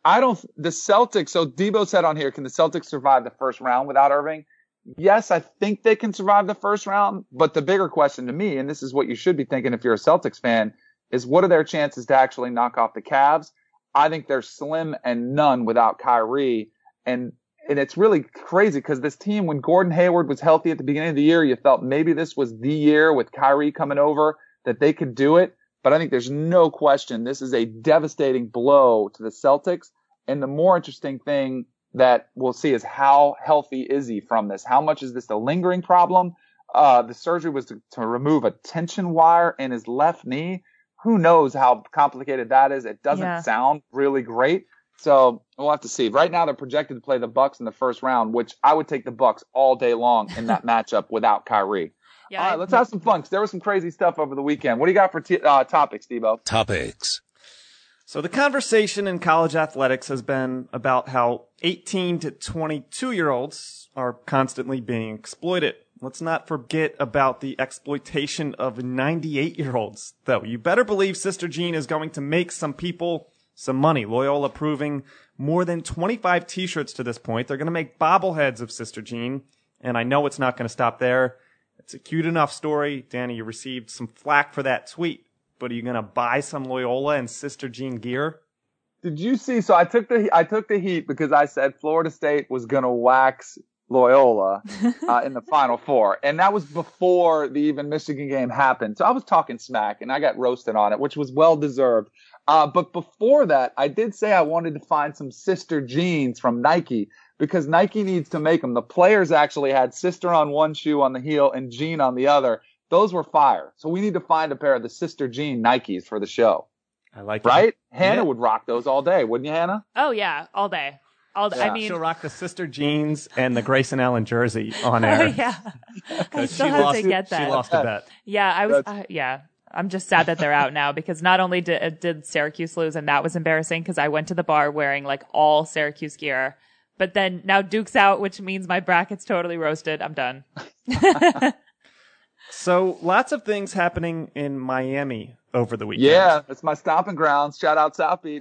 S5: I don't. The Celtics. So Debo said on here, can the Celtics survive the first round without Irving? Yes, I think they can survive the first round. But the bigger question to me, and this is what you should be thinking if you're a Celtics fan, is what are their chances to actually knock off the Cavs? I think they're slim and none without Kyrie. And and it's really crazy because this team, when Gordon Hayward was healthy at the beginning of the year, you felt maybe this was the year with Kyrie coming over that they could do it. But I think there's no question this is a devastating blow to the Celtics. And the more interesting thing that we'll see is how healthy is he from this? How much is this a lingering problem? Uh, the surgery was to, to remove a tension wire in his left knee. Who knows how complicated that is? It doesn't
S6: Yeah.
S5: sound really great. So we'll have to see. Right now they're projected to play the Bucks in the first round, which I would take the Bucks all day long in that matchup without Kyrie.
S6: Yeah,
S5: All right, let's have some fun because there was some crazy stuff over the weekend. What do you got for t- uh, topics, Debo?
S1: Topics.
S8: So the conversation in college athletics has been about how eighteen to twenty-two year olds are constantly being exploited. Let's not forget about the exploitation of ninety-eight year olds, though. You better believe Sister Jean is going to make some people some money. Loyola proving more than twenty-five t-shirts to this point. They're going to make bobbleheads of Sister Jean, and I know it's not going to stop there. It's a cute enough story. Danny, you received some flack for that tweet, but are you going to buy some Loyola and Sister Jean gear?
S5: Did you see? So I took the I took the heat because I said Florida State was going to wax Loyola uh, in the Final Four, and that was before the even Michigan game happened. So I was talking smack, and I got roasted on it, which was well deserved. Uh, but before that, I did say I wanted to find some Sister Jeans from Nike because Nike needs to make them. The players actually had Sister on one shoe on the heel and Jean on the other. Those were fire. So we need to find a pair of the Sister Jean Nikes for the show.
S8: I like
S5: Right?
S8: it.
S5: Hannah
S8: Yeah.
S5: would rock those all day, wouldn't you, Hannah?
S6: Oh yeah, all day. All day.
S5: Yeah.
S6: I mean,
S8: She'll rock the Sister Jeans and the Grayson Allen jersey on
S6: oh
S8: air.
S6: yeah. I
S8: 'Cause
S6: still
S8: she
S6: have
S8: lost,
S6: to get that.
S8: She lost a bet.
S6: Yeah, I was.
S5: That's-
S6: Uh, yeah, I'm just sad that they're out now because not only did did Syracuse lose, and that was embarrassing because I went to the bar wearing like all Syracuse gear, but then now Duke's out, which means my bracket's totally roasted. I'm done.
S8: So lots of things happening in Miami over the weekend.
S5: Yeah, that's my stomping grounds. Shout out South Beach.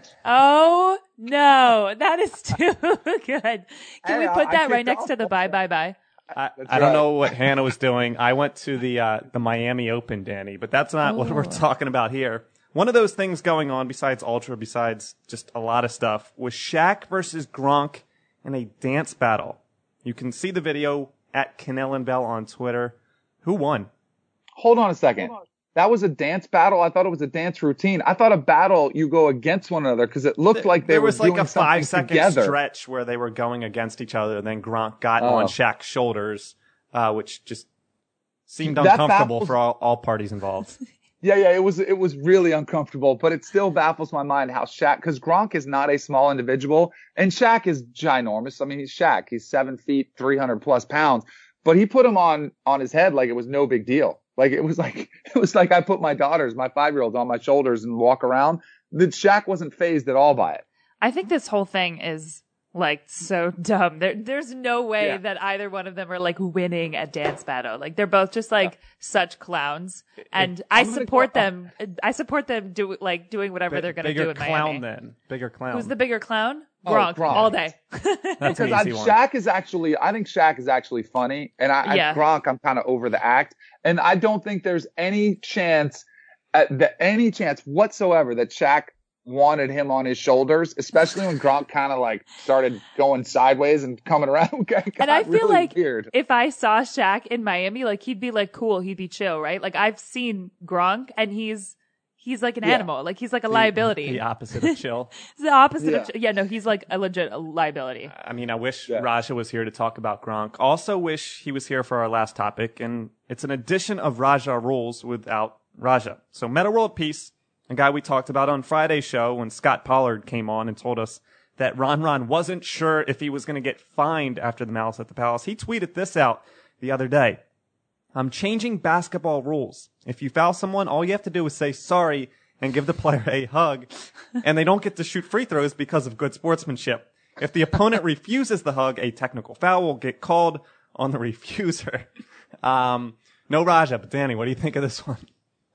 S6: Oh no, that is too good. Can
S5: Hey,
S6: we
S5: I-
S6: put
S5: I
S6: that right
S5: kicked
S6: next
S5: off
S6: to the bye bye bye?
S8: I,
S5: That's
S8: I don't
S5: right.
S8: know what Hannah was doing. I went to the uh, the Miami Open, Danny, but that's not what we're talking about here. One of those things going on besides Ultra, besides just a lot of stuff, was Shaq versus Gronk in a dance battle. You can see the video at Canell and Bell on Twitter. Who won?
S5: Hold on a second. That was a dance battle. I thought it was a dance routine. I thought a battle you go against one another because it looked like they
S8: there
S5: were
S8: was like
S5: doing
S8: a
S5: something
S8: five second
S5: together.
S8: stretch where they were going against each other, and then Gronk got
S5: Oh.
S8: on Shaq's shoulders, uh, which just seemed
S5: That
S8: uncomfortable
S5: baffles-
S8: for all, all parties involved.
S5: Yeah, yeah, it was it was really uncomfortable, but it still baffles my mind how Shaq, because Gronk is not a small individual, and Shaq is ginormous. I mean, he's Shaq. He's seven feet, three hundred plus pounds, but he put him on on his head like it was no big deal. Like it was like it was like I put my daughters, my five year olds, on my shoulders and walk around. That Shaq wasn't fazed at all by it.
S6: I think this whole thing is like so dumb. There, there's no way
S5: Yeah.
S6: that either one of them are like winning a dance battle. Like they're both just like such clowns, and I
S5: I'm gonna
S6: support
S5: call-
S6: them. I support them do like doing whatever they're going to
S8: Bigger
S6: do in
S8: clown
S6: Miami.
S8: then. Bigger clown.
S6: Who's the bigger clown?
S5: Oh,
S6: Gronk,
S5: Gronk.
S6: all day.
S8: That's an
S5: Because I,
S8: easy one.
S5: Shaq is actually, I think Shaq is actually funny, and I,
S6: Yeah.
S5: I Gronk, I'm kind of over the act, and I don't think there's any chance, uh, that any chance whatsoever that Shaq wanted him on his shoulders, especially when Gronk kind of like started going sideways and coming around. It got
S6: And I feel
S5: really
S6: like
S5: weird.
S6: if I saw Shaq in Miami, like he'd be like cool, he'd be chill, right? Like I've seen Gronk, and he's he's like an
S5: Yeah.
S6: animal, like he's like a liability.
S8: The opposite of chill.
S6: It's the opposite
S5: Yeah.
S6: of yeah. No, he's like a legit liability.
S8: I mean, I wish
S5: Yeah.
S8: Raja was here to talk about Gronk. Also wish he was here for our last topic, and it's an edition of Raja Rules without Raja. So Meta World Peace, a guy we talked about on Friday's show when Scott Pollard came on and told us that Ron Ron wasn't sure if he was going to get fined after the Malice at the Palace. He tweeted this out the other day. I'm changing basketball rules. If you foul someone, all you have to do is say sorry and give the player a hug, and they don't get to shoot free throws because of good sportsmanship. If the opponent refuses the hug, a technical foul will get called on the refuser. Um, no Raja, but Danny, what do you think of this one?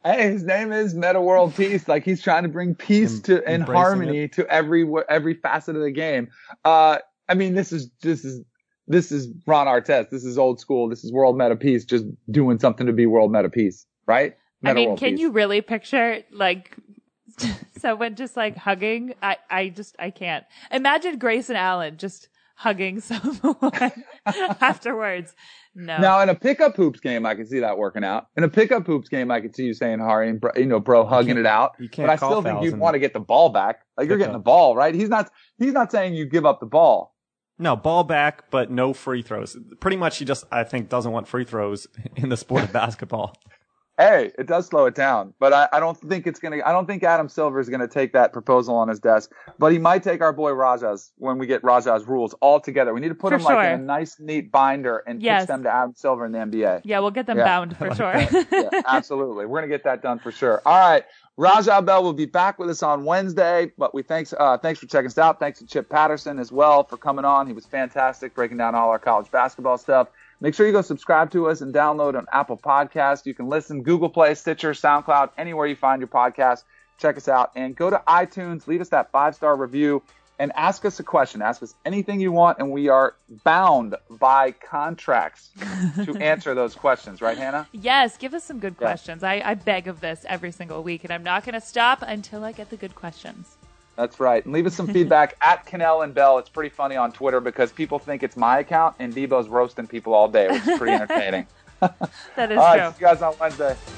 S5: Hey, his name is Meta World Peace. Like he's trying to bring peace
S8: Em-
S5: to and
S8: embracing
S5: harmony
S8: it.
S5: to every every facet of the game. Uh, I mean, this is this is this is Ron Artest. This is old school. This is World Meta Peace, just doing something to be World Meta Peace, right? Meta
S6: I mean,
S5: World
S6: can
S5: Peace.
S6: you really picture like someone just like hugging? I, I just, I can't. Imagine Grayson Allen just hugging someone afterwards. No.
S5: Now, in a pickup hoops game, I can see that working out. In a pickup hoops game, I could see you saying Hari and bro, you know, bro, hugging it out.
S8: you can't
S5: But I
S8: call
S5: still think
S8: fouls
S5: you'd
S8: in
S5: want to get the ball back. Like you're getting the ball, right? He's not. He's not saying you give up the ball.
S8: No, ball back, but no free throws. Pretty much, he just, I think, doesn't want free throws in the sport of basketball.
S5: Hey, it does slow it down, but I, I don't think it's gonna. I don't think Adam Silver is gonna take that proposal on his desk. But he might take our boy Raja's when we get Raja's rules all together. We need to put
S6: For
S5: them like
S6: sure.
S5: in a nice, neat binder and
S6: Yes.
S5: pitch them to Adam Silver in the N B A.
S6: Yeah, we'll get them
S5: Yeah.
S6: bound for sure.
S5: Yeah, absolutely. We're gonna get that done for sure. All right, Raja Bell will be back with us on Wednesday. But we thanks uh, thanks for checking us out. Thanks to Chip Patterson as well for coming on. He was fantastic breaking down all our college basketball stuff. Make sure you go subscribe to us and download on Apple Podcasts. You can listen Google Play, Stitcher, SoundCloud, anywhere you find your podcast. Check us out and go to iTunes. Leave us that five-star review and ask us a question. Ask us anything you want, and we are bound by contracts to answer those questions. Right, Hannah?
S6: Yes, give us some good
S5: Yeah.
S6: questions. I, I beg of this every single week, and I'm not going to stop until I get the good questions.
S5: That's right. And leave us some feedback at Cannell and Bell. It's pretty funny on Twitter because people think it's my account, and Debo's roasting people all day, which is pretty entertaining.
S6: That is
S5: All right,
S6: true.
S5: see you guys on Wednesday.